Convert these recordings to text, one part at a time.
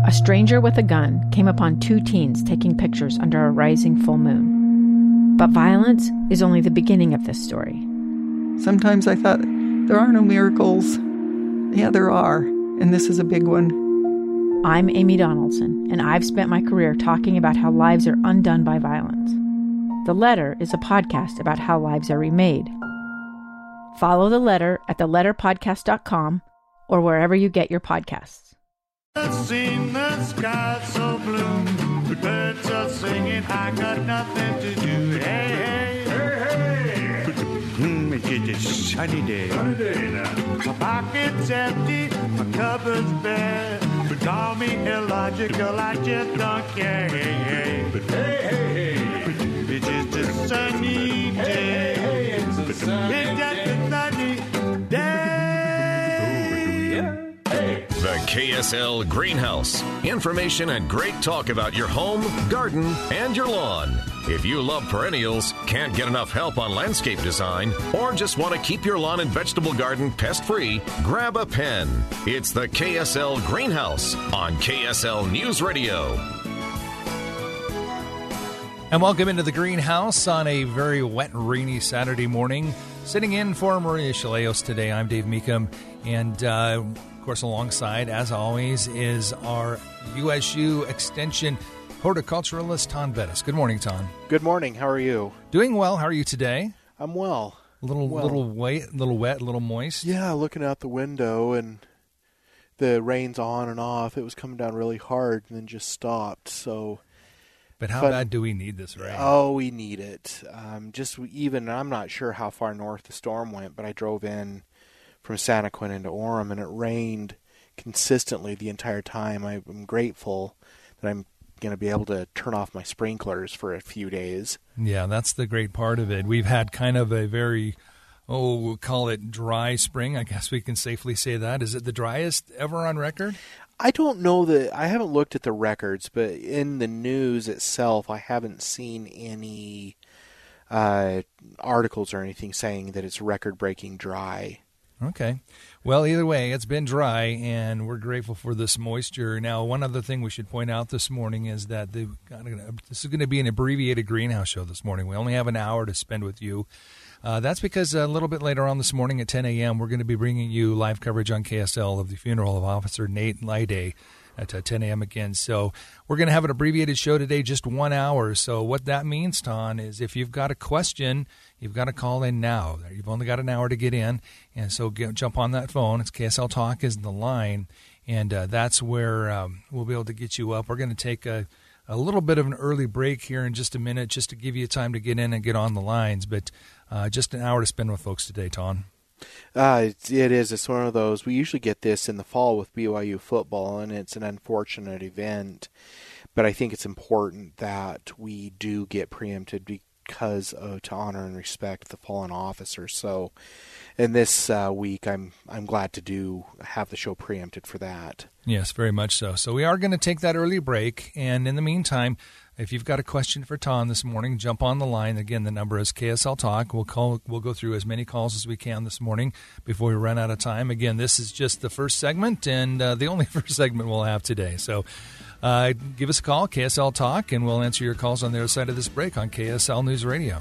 a stranger with a gun came upon 2 teens taking pictures under a rising full moon. But violence is only the beginning of this story. Sometimes I thought, there are no miracles. Yeah, there are, and this is a big one. I'm Amy Donaldson, and I've spent my career talking about how lives are undone by violence. The Letter is a podcast about how lives are remade. Follow The Letter at theletterpodcast.com or wherever you get your podcasts. I've seen the sky so blue, the birds are singing, I got nothing to do. Hey, hey, hey, hey. It's a sunny day. Sunny day now. My pocket's empty, my cupboard's bare. But call me illogical, I just don't care. Hey, hey, hey, hey, hey. It's just a sunny day. Hey, hey, it's a sunny day. The KSL Greenhouse. Information and great talk about your home, garden, and your lawn. If you love perennials, can't get enough help on landscape design, or just want to keep your lawn and vegetable garden pest-free, grab a pen. It's the KSL Greenhouse on KSL News Radio. And welcome into the Greenhouse on a very wet and rainy Saturday morning. Sitting in for Maria Chaleos today, I'm Dave Meekum, and of course alongside, as always, is our USU Extension horticulturalist, Ton Bettis. Good morning, Ton. Good morning. How are you? Doing well. How are you today? I'm well. A little wet, a little moist? Yeah, looking out the window, and the rain's on and off. It was coming down really hard and then just stopped, so... But how bad do we need this rain? Oh, we need it. I'm not sure how far north the storm went, but I drove in from Santa Quinn into Orem, and it rained consistently the entire time. I'm grateful that I'm going to be able to turn off my sprinklers for a few days. Yeah, that's the great part of it. We've had kind of a very, we'll call it dry spring. I guess we can safely say that. Is it the driest ever on record? I don't know I haven't looked at the records, but in the news itself, I haven't seen any articles or anything saying that it's record-breaking dry. Okay. Well, either way, it's been dry, and we're grateful for this moisture. Now, one other thing we should point out this morning is that this is going to be an abbreviated greenhouse show this morning. We only have an hour to spend with you. That's because a little bit later on this morning at 10 a.m., we're going to be bringing you live coverage on KSL of the funeral of Officer Nate Lyday at 10 a.m. again. So we're going to have an abbreviated show today, just 1 hour. So what that means, Ton, is if you've got a question, you've got to call in now. You've only got an hour to get in, and so jump on that phone. It's KSL Talk is the line, and that's where we'll be able to get you up. We're going to take a little bit of an early break here in just a minute just to give you time to get in and get on the lines, but just an hour to spend with folks today, Ton. It is. It's one of those. We usually get this in the fall with BYU football, and it's an unfortunate event. But I think it's important that we do get preempted because to honor and respect the fallen officers. So in this week, I'm glad to have the show preempted for that. Yes, very much so. So we are going to take that early break, and in the meantime, if you've got a question for Ton this morning, jump on the line. Again, the number is KSL Talk. We'll go through as many calls as we can this morning before we run out of time. Again, this is just the first segment and the only first segment we'll have today. So give us a call, KSL Talk, and we'll answer your calls on the other side of this break on KSL News Radio.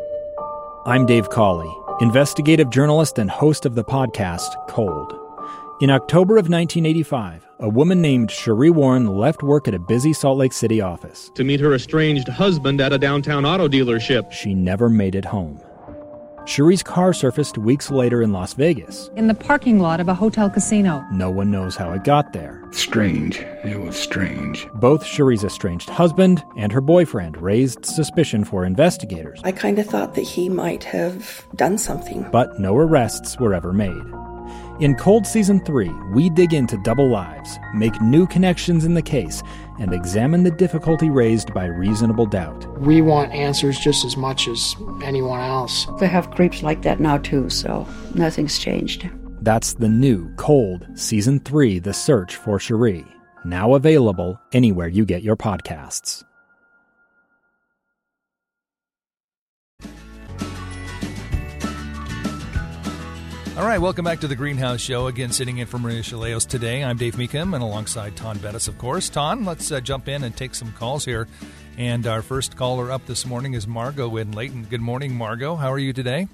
I'm Dave Cawley, investigative journalist and host of the podcast Cold. In October of 1985, a woman named Cherie Warren left work at a busy Salt Lake City office to meet her estranged husband at a downtown auto dealership. She never made it home. Cherie's car surfaced weeks later in Las Vegas. In the parking lot of a hotel casino. No one knows how it got there. Strange. It was strange. Both Cherie's estranged husband and her boyfriend raised suspicion for investigators. I kind of thought that he might have done something. But no arrests were ever made. In Cold Season 3, we dig into double lives, make new connections in the case, and examine the difficulty raised by reasonable doubt. We want answers just as much as anyone else. They have creeps like that now too, so nothing's changed. That's the new Cold Season 3, The Search for Cherie. Now available anywhere you get your podcasts. All right, welcome back to the Greenhouse Show. Again, sitting in for Maria Chaleos today. I'm Dave Meekum, and alongside Ton Bettis, of course. Ton, let's jump in and take some calls here. And our first caller up this morning is Margot in Layton. Good morning, Margot. How are you today?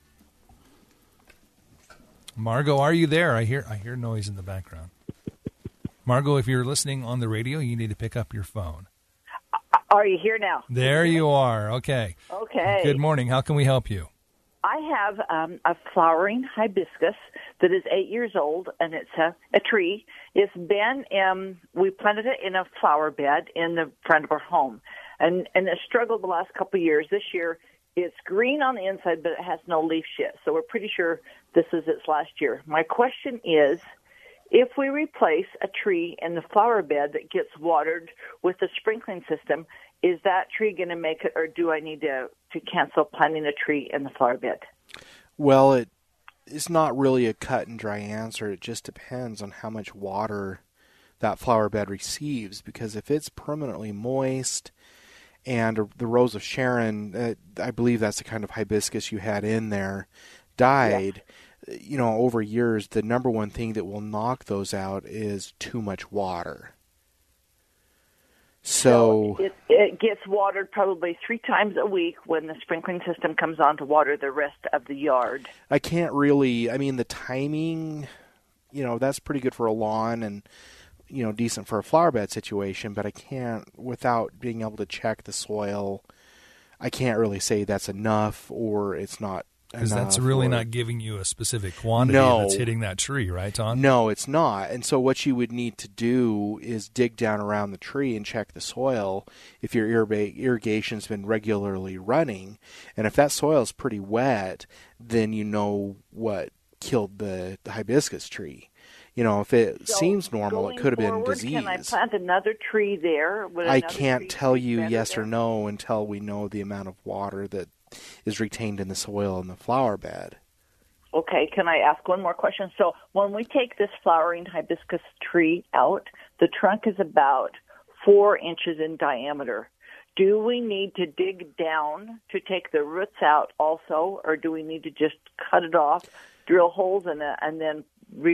Margot, are you there? I hear noise in the background. Margot, if you're listening on the radio, you need to pick up your phone. Are you here now? There you are. Okay. Okay. Good morning. How can we help you? I have a flowering hibiscus that is 8 years old, and it's a tree. It's been, we planted it in a flower bed in the front of our home, and it struggled the last couple of years. This year, it's green on the inside, but it has no leaf yet, so we're pretty sure this is its last year. My question is, if we replace a tree in the flower bed that gets watered with a sprinkling system, is that tree going to make it, or do I need to cancel planting a tree in the flower bed? Well, it is not really a cut and dry answer. It just depends on how much water that flower bed receives, because if it's permanently moist and the Rose of Sharon, I believe that's the kind of hibiscus you had in there, died, you know, over years, the number one thing that will knock those out is too much water. So it gets watered probably 3 times a week when the sprinkling system comes on to water the rest of the yard. I can't really, I mean, the timing, you know, that's pretty good for a lawn and, you know, decent for a flower bed situation, but I can't, without being able to check the soil, I can't really say that's enough or it's not. Because that's really not giving you a specific quantity that's hitting that tree, right, Tom? No, it's not. And so what you would need to do is dig down around the tree and check the soil if your irrigation's been regularly running. And if that soil is pretty wet, then you know what killed the hibiscus tree. You know, if it seems normal, it could have been disease. Can I plant another tree there? I can't tell you yes or no until we know the amount of water that is retained in the soil in the flower bed. Okay, can I ask one more question? So when we take this flowering hibiscus tree out, the trunk is about 4 inches in diameter. Do we need to dig down to take the roots out also, or do we need to just cut it off, drill holes in it, and then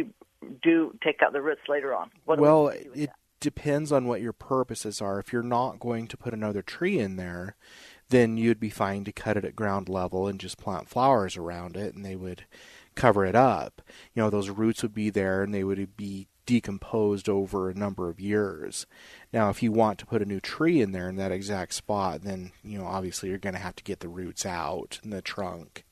take out the roots later on? Well, it depends on what your purposes are. If you're not going to put another tree in there, then you'd be fine to cut it at ground level and just plant flowers around it, and they would cover it up. You know, those roots would be there, and they would be decomposed over a number of years. Now, if you want to put a new tree in there in that exact spot, then, you know, obviously you're going to have to get the roots out in the trunk.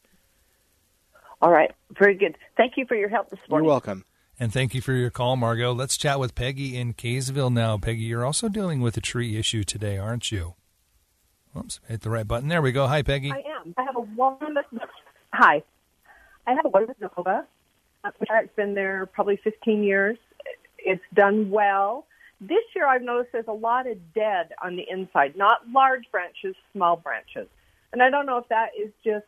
All right. Very good. Thank you for your help this morning. You're welcome. And thank you for your call, Margot. Let's chat with Peggy in Kaysville now. Peggy, you're also dealing with a tree issue today, aren't you? Oops, hit the right button. There we go. Hi, Peggy. I am. I have a Hi. I have a Nova, which has been there probably 15 years. It's done well. This year I've noticed there's a lot of dead on the inside, not large branches, small branches. And I don't know if that is just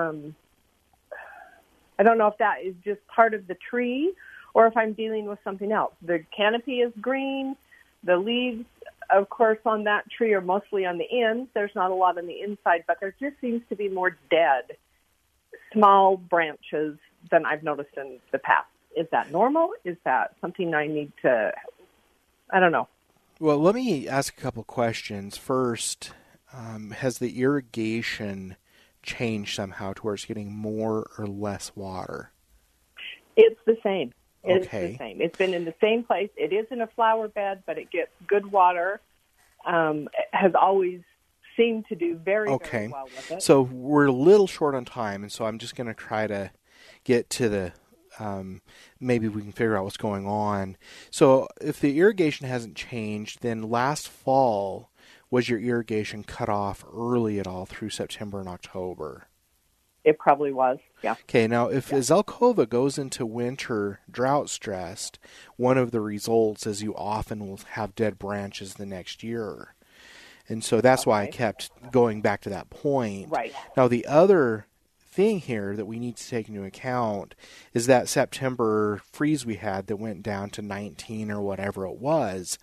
part of the tree or if I'm dealing with something else. The canopy is green. The leaves, of course, on that tree are mostly on the ends. There's not a lot on the inside, but there just seems to be more dead, small branches than I've noticed in the past. Is that normal? Is that something I need to, I don't know. Well, let me ask a couple questions. First, has the irrigation changed somehow to where it's getting more or less water? It's the same. It's okay. The same. It's been in the same place. It is in a flower bed, but it gets good water. It has always seemed to do very well with it. So we're a little short on time, and so I'm just going to try to get to the maybe we can figure out what's going on. So if the irrigation hasn't changed, then last fall, was your irrigation cut off early at all through September and October? It probably was, yeah. Okay, now if Zelkova goes into winter drought stressed, one of the results is you often will have dead branches the next year. And so that's why I kept going back to that point. Right. Now the other thing here that we need to take into account is that September freeze we had that went down to 19 or whatever it was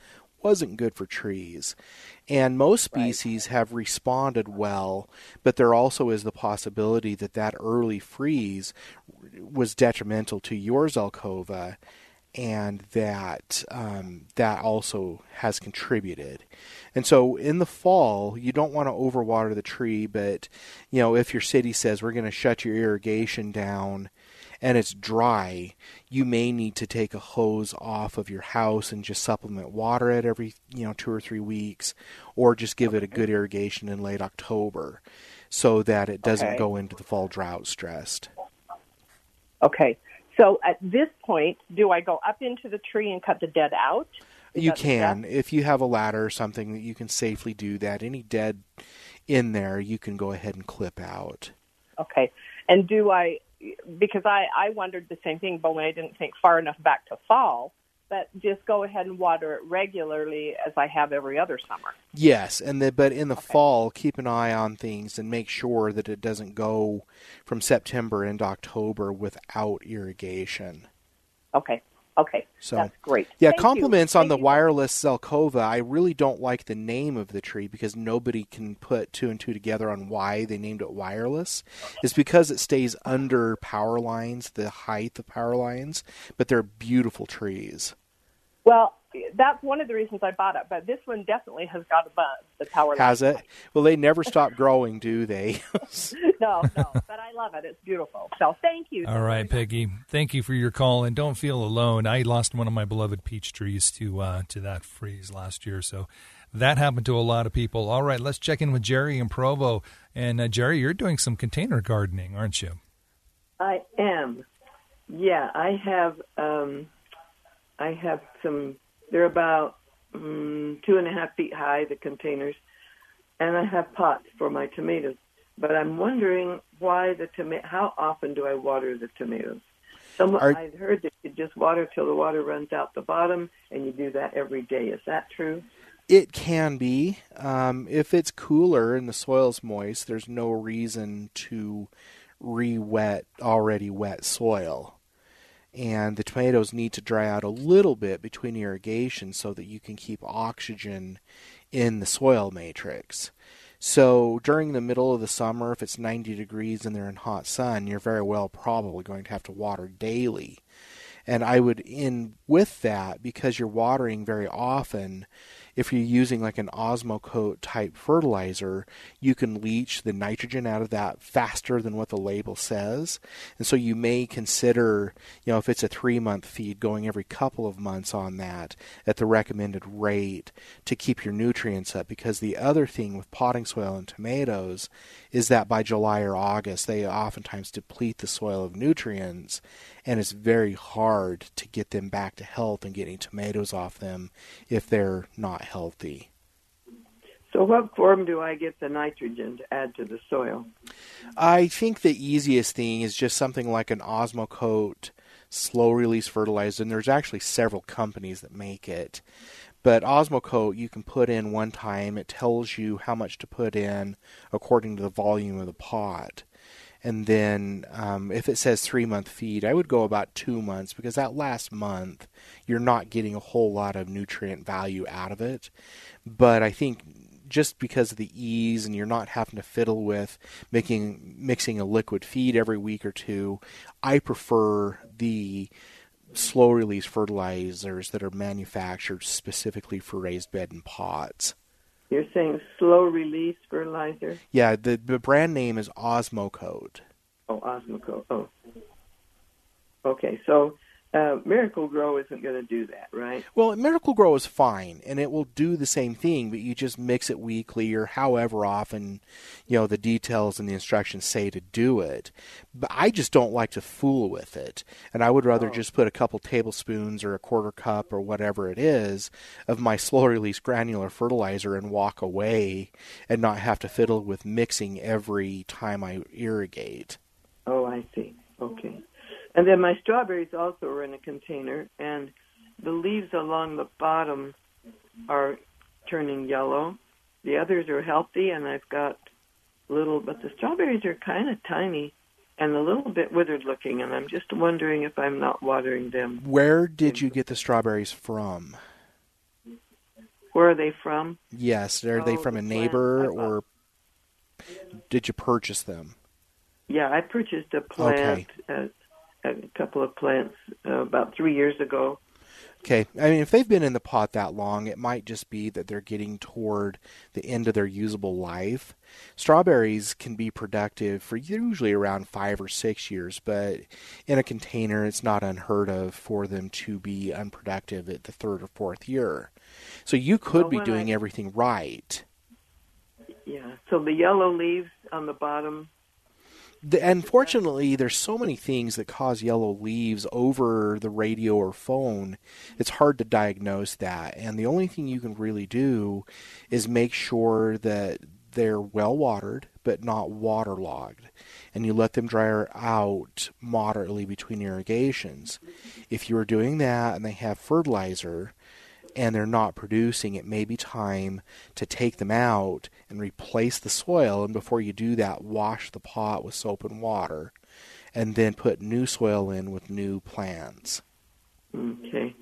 wasn't good for trees. And most species have responded well, but there also is the possibility that that early freeze was detrimental to your Zelkova, and that that also has contributed. And so in the fall, you don't want to overwater the tree, but if your city says we're going to shut your irrigation down and it's dry, you may need to take a hose off of your house and just supplement water it every 2 or 3 weeks, or just give it a good irrigation in late October so that it doesn't go into the fall drought stressed. Okay. So at this point, do I go up into the tree and cut the dead out? You can. If you have a ladder or something that you can safely do that. Any dead in there, you can go ahead and clip out. Okay. And do I, because I wondered the same thing, but when I didn't think far enough back to fall, but just go ahead and water it regularly as I have every other summer. Yes, but in the fall, keep an eye on things and make sure that it doesn't go from September into October without irrigation. Okay, so that's great. Yeah, Thank compliments you. on the wireless Zelkova. I really don't like the name of the tree because nobody can put 2 and 2 together on why they named it wireless. It's because it stays under power lines, the height of power lines, but they're beautiful trees. Well, that's one of the reasons I bought it, but this one definitely has got above the power line. Has it? Well, they never stop growing, do they? No, but I love it. It's beautiful. So thank you. All right, Peggy. Thank you for your call, and don't feel alone. I lost one of my beloved peach trees to that freeze last year, so that happened to a lot of people. All right, let's check in with Jerry in Provo. And Jerry, you're doing some container gardening, aren't you? I am. Yeah, I have some. They're about 2.5 feet high, the containers, and I have pots for my tomatoes. But I'm wondering why how often do I water the tomatoes? I'd heard that you just water till the water runs out the bottom, and you do that every day. Is that true? It can be. If it's cooler and the soil's moist, there's no reason to re-wet already wet soil. And the tomatoes need to dry out a little bit between irrigation so that you can keep oxygen in the soil matrix. So during the middle of the summer, if it's 90 degrees and they're in hot sun, you're very well probably going to have to water daily. And I would, with that, because you're watering very often, if you're using like an Osmocote type fertilizer, you can leach the nitrogen out of that faster than what the label says. And so you may consider, if it's a 3-month feed, going every couple of months on that at the recommended rate to keep your nutrients up. Because the other thing with potting soil and tomatoes is that by July or August, they oftentimes deplete the soil of nutrients, and it's very hard to get them back to health and getting tomatoes off them if they're not healthy. So what form do I get the nitrogen to add to the soil? I think the easiest thing is just something like an Osmocote slow-release fertilizer, and there's actually several companies that make it. But Osmocote you can put in one time. It tells you how much to put in according to the volume of the pot. And then if it says 3-month feed, I would go about 2 months, because that last month you're not getting a whole lot of nutrient value out of it. But I think just because of the ease and you're not having to fiddle with mixing a liquid feed every week or two, I prefer the slow release fertilizers that are manufactured specifically for raised bed and pots. You're saying slow release fertilizer? Yeah, the brand name is Osmocote. Oh, Osmocote. Oh. Okay, so Miracle-Gro isn't going to do that, right? Well, Miracle-Gro is fine, and it will do the same thing, but you just mix it weekly or however often, the details and the instructions say to do it. But I just don't like to fool with it, and I would rather just put a couple tablespoons or a quarter cup or whatever it is of my slow-release granular fertilizer and walk away and not have to fiddle with mixing every time I irrigate. Oh, I see. Okay. And then my strawberries also are in a container, and the leaves along the bottom are turning yellow. The others are healthy, and I've got but the strawberries are kind of tiny and a little bit withered looking, and I'm just wondering if I'm not watering them. Where did you get the strawberries from? Where are they from? Yes. Are they from a neighbor, or did you purchase them? Yeah, I purchased a plant, a couple of plants about 3 years ago. Okay. I mean, if they've been in the pot that long, it might just be that they're getting toward the end of their usable life. Strawberries can be productive for usually around 5 or 6 years, but in a container, it's not unheard of for them to be unproductive at the 3rd or 4th year. So you could be doing everything right. Yeah. So the yellow leaves on the bottom. Unfortunately, there's so many things that cause yellow leaves over the radio or phone. It's hard to diagnose that. And the only thing you can really do is make sure that they're well watered, but not waterlogged. And you let them dry out moderately between irrigations. If you're doing that and they have fertilizer and they're not producing, it may be time to take them out and replace the soil. And before you do that, wash the pot with soap and water, and then put new soil in with new plants. Okay.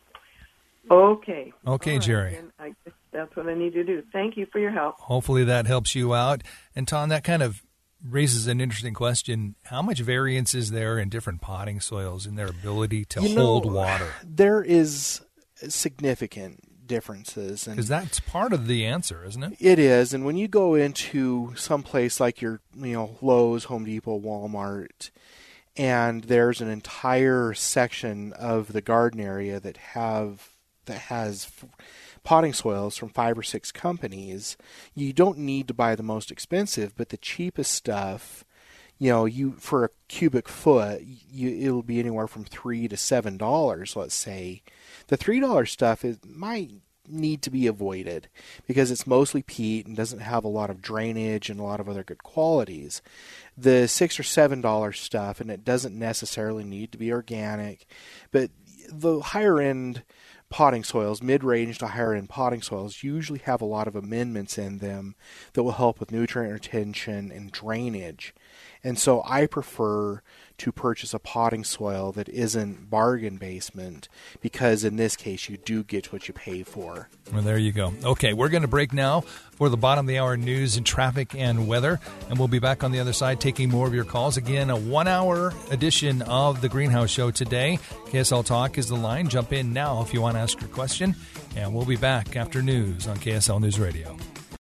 Okay, Jerry. I guess that's what I need to do. Thank you for your help. Hopefully that helps you out. And Tom, that kind of raises an interesting question. How much variance is there in different potting soils in their ability to hold water? There is significant differences, because that's part of the answer, isn't it? It is. And when you go into some place like your Lowe's, Home Depot, Walmart, and there's an entire section of the garden area that has potting soils from 5 or 6 companies, you don't need to buy the most expensive, but the cheapest stuff, for a cubic foot, it'll be anywhere from $3 to $7, let's say. The $3 stuff might need to be avoided because it's mostly peat and doesn't have a lot of drainage and a lot of other good qualities. The $6 or $7 stuff, and it doesn't necessarily need to be organic, but the higher end potting soils, mid-range to higher-end potting soils, usually have a lot of amendments in them that will help with nutrient retention and drainage. And so I prefer to purchase a potting soil that isn't bargain basement, because in this case you do get what you pay for. Well, there you go. Okay, we're going to break now for the bottom of the hour news and traffic and weather, and we'll be back on the other side taking more of your calls. Again, a 1-hour edition of the Greenhouse Show today. KSL Talk is the line. Jump in now if you want to ask your question, and we'll be back after news on KSL News Radio.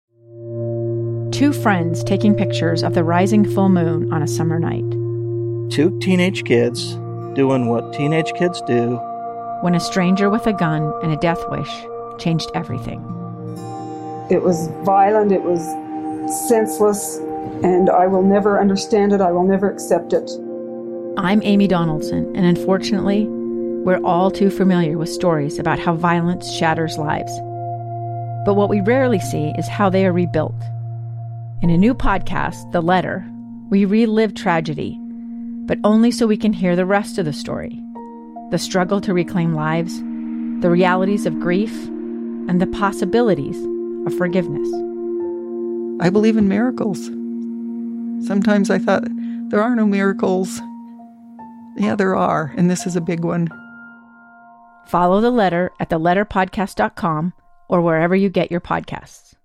2 friends taking pictures of the rising full moon on a summer night. 2 teenage kids doing what teenage kids do. When a stranger with a gun and a death wish changed everything. It was violent, it was senseless, and I will never understand it, I will never accept it. I'm Amy Donaldson, and unfortunately, we're all too familiar with stories about how violence shatters lives. But what we rarely see is how they are rebuilt. In a new podcast, The Letter, we relive tragedy, but only so we can hear the rest of the story. The struggle to reclaim lives, the realities of grief, and the possibilities of forgiveness. I believe in miracles. Sometimes I thought, there are no miracles. Yeah, there are, and this is a big one. Follow The Letter at theletterpodcast.com or wherever you get your podcasts.